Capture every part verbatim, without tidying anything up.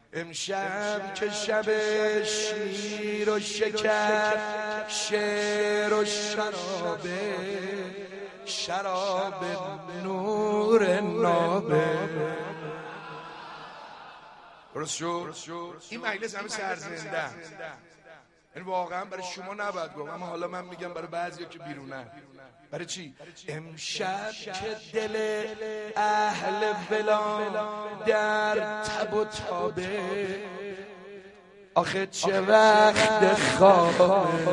امشب که شب شیر و شکر، شعر و شرابه، شراب نور نابه. درست شد؟ این مجلس همه سرزنده، این واقعا برای شما نباید گفت، اما حالا من میگم برای بعضیا که بیرونن. برای چی؟ امشب که دل اهل ولا در تب و تابه، آخه چه وقت خوابه.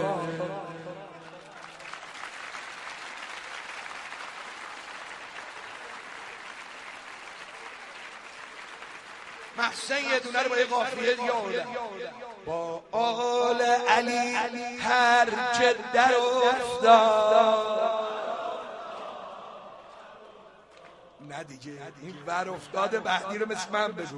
محسن یه دونه رو با یه قافیه دیگه آوردن. با آل علی هر که در افتاد. نه دیگه این ور افتاد بعدی رو مثل من بگو.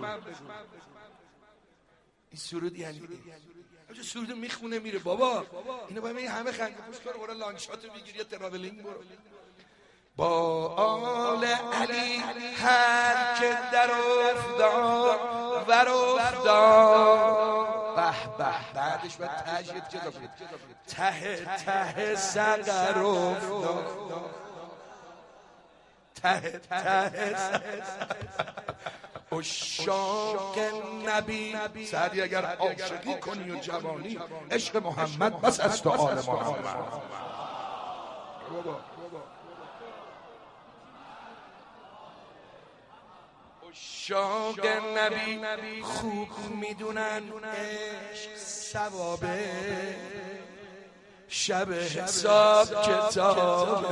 این سرود یعنی این سرود میخونه میره بابا. اینو باید این همه خنده پوش کنه برای لانگشاتو بگیری یا تراولینگ برو. با آل علی هر که در افتاد ور افتاد. به به بعدش باید تجید جدا کنید. ته ته سقر افتاد، ته ته عشاق نبی. سعدی اگر عاشقی کنی و جوانی، عشق محمد بس است و آل محمد. عشاق نبی خوب میدونن عشق ثوابه، شب حساب کتابه.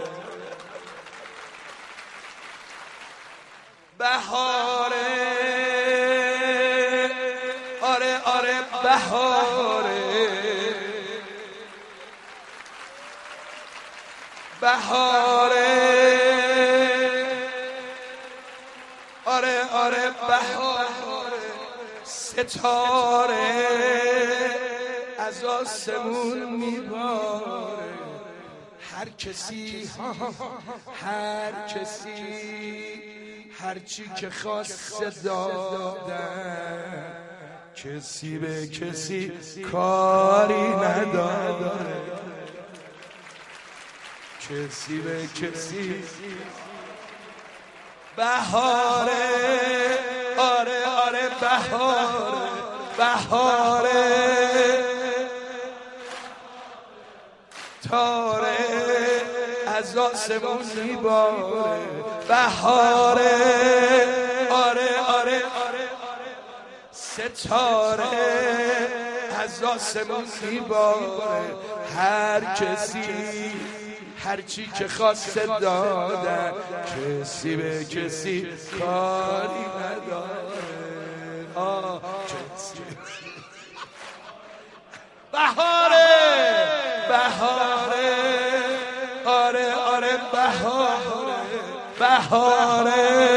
بهاره آره آره بهاره، بهاره آره آره بهاره. ستاره از آسمون میباره. هر کسی هر کسی هر چی که خواسته دادن، کسی به کسی کاری نداره، کسی به کسی. بهاره آره آره بهاره، بهاره تاره از آسمون میباره. بهاره آره آره ستاره از آسمون میباره. هر کسی هر چی که خواسته دادن، کسی به کسی کاری نداره. آه کسی. بهاره بهاره آره آره بهاره، بهاره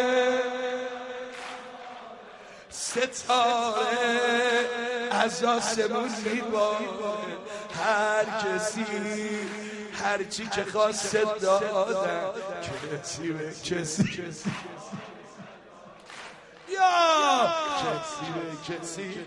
ستاره از آسمون میباره. هر کسی هر چی که خواسته دادن، کسی به کسی یا کسی به کسی.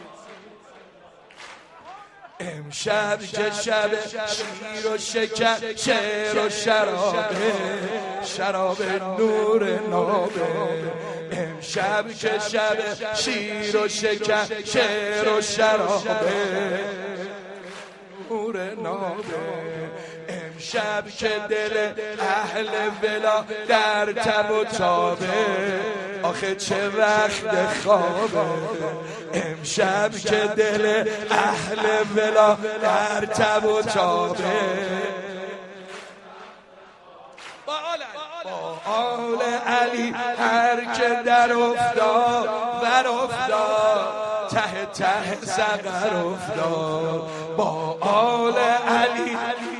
امشب که شب شیر و شکر، شعر و شرابه، شراب نور نابه. امشب که شب شیر و شکر، شعر و شرابه، نور نابه. امشب که دل اهل ولا در تب و تابه، آخه چه وقت خوابه. امشب که دل اهل ولا در تب و تابه، با آل علی هر که در افتاد ور افتاد، ته ته سقر افتاد. با آل علی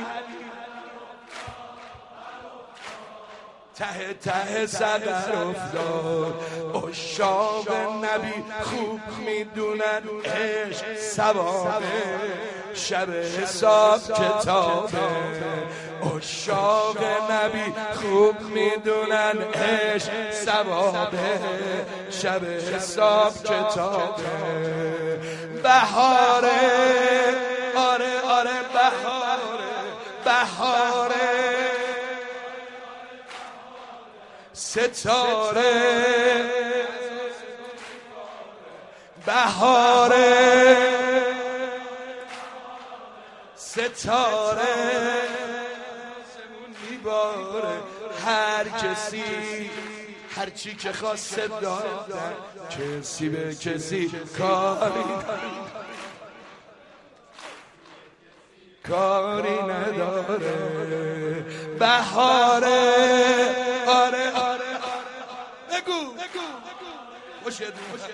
ته ته سقر افتاد. عشاق نبی خوب میدونن عشق ثوابه، شب حساب کتابه. عشاق نبی خوب میدونن عشق ثوابه، شب حساب کتابه بهاره آره آره بهاره بهاره ستاره بهاره ستاره میباره هر کسی هر چی که خواسته دادن کسی به کسی کاری کاری نداره بهاره آره آره بگو خوشت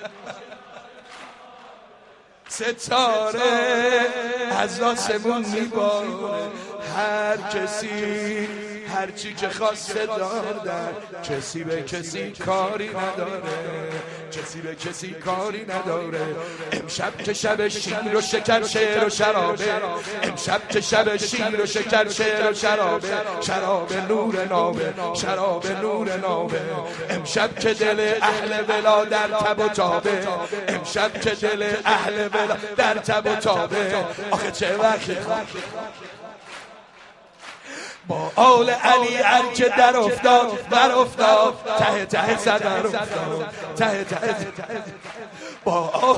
ستاره از آسمون میباره هر کسی هر چی که خواسته دادن کسی به کسی کاری نداره کسی به کسی کاری نداره امشب که شب شیر و شکر شعر و شرابه امشب که شب شیر و شکر شعر و شرابه شراب نور نابه شراب نور نابه امشب که دل اهل ولا در تب و تابه امشب که دل اهل ولا در تب و تابه آخه چه وقتی با آل علی هر که در افتاد در افتاد ته ته صدر افتاد ته ته با آل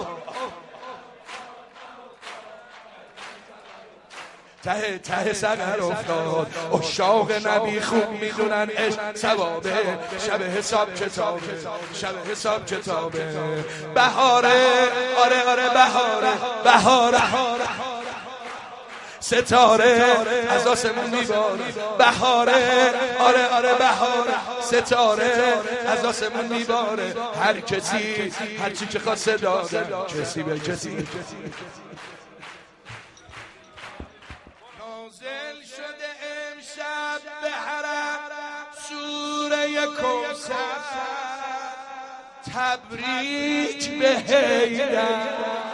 ته ته صدر افتاد عشاق نبی خوب میدونن عشق ثوابه شب حساب کتابه شب حساب کتابه بهاره آره آره بهاره بهاره ستاره از آسمون میباره بهاره آره آره بهاره ستاره از آسمون میباره هر کسی هر چی که خواسته داده کسی به کسی نازل شده امشب به حرم سوره کوثر تبریک به حیدر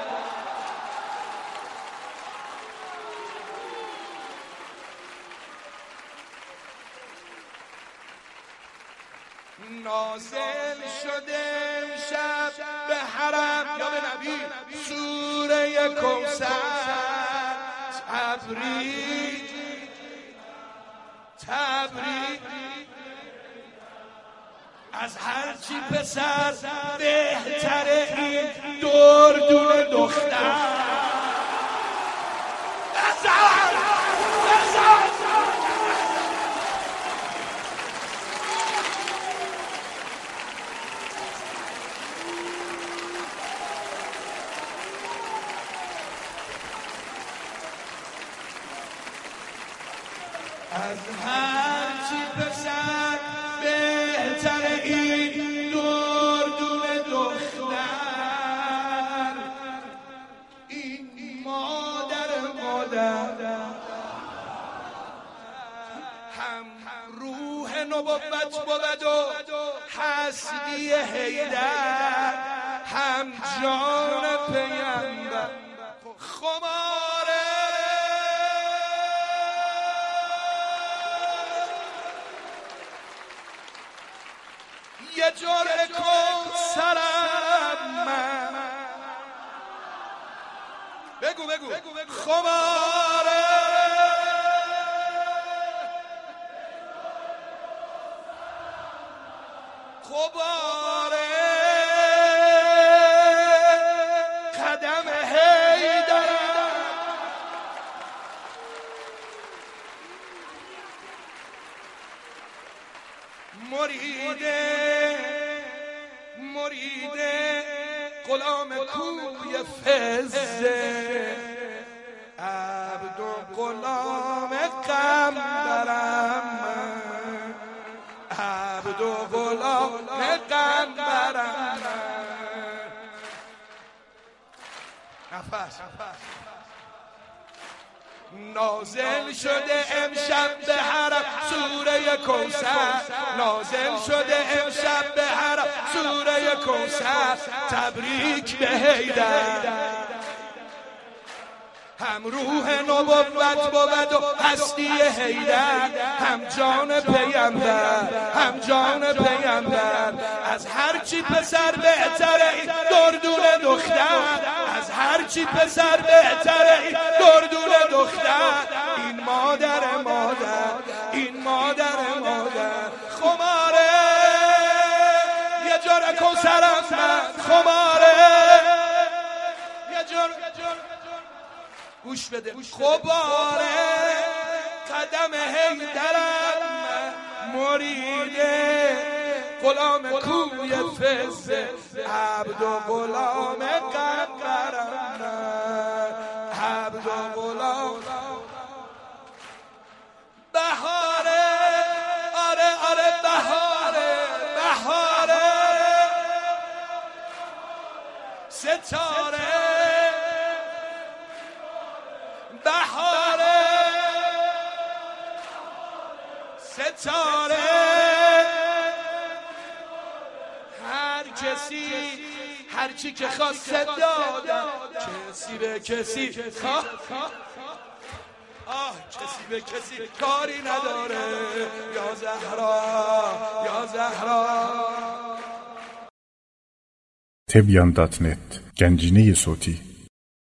نازل شده امشب به حرم یا به نبی سوره کوثر تبریک تبریک از هرچی پسر بهتره این دردون دختر بزن بزن از هرچی پسر بهتر این دردون دختر این مادر مادر هم روح نبوت بود و هستی حیدر هم جان پیامبر خماره یه جور کوثرم من بگو بگو خماره خباره قدم حیدرم مریده مریده غلام کوی فزه عبد و غلام قنبرم عبد و غلام قنبرم نفس نازل شده امشب به حرم سوره کوثر نازل شده امشب به حرم سوره کوثر تبریک به حیدر هم روح نبوت بود و هستی حیدر، هم جان پیامبر، هم جان پیامبر. از هر چی پسر بهتره دردون دختر، از هر چی پسر بهتره دردون دختر. این مادر مادر، این مادر مادر خماره یه جور کوثرم من، خماره یه جور گوش بده خباره قدم حیدرم مریده غلام کوی فزه عبد و غلام قبرم عبد و غلام بهاره آره آره بهاره بهاره ستاره بهاره ستاره هر کسی هر چی که خواست دادم کسی به کسی خواه آه کسی به کسی کاری نداره یا زهرا یا زهرا. تبیان دات نت گنجینه صوتی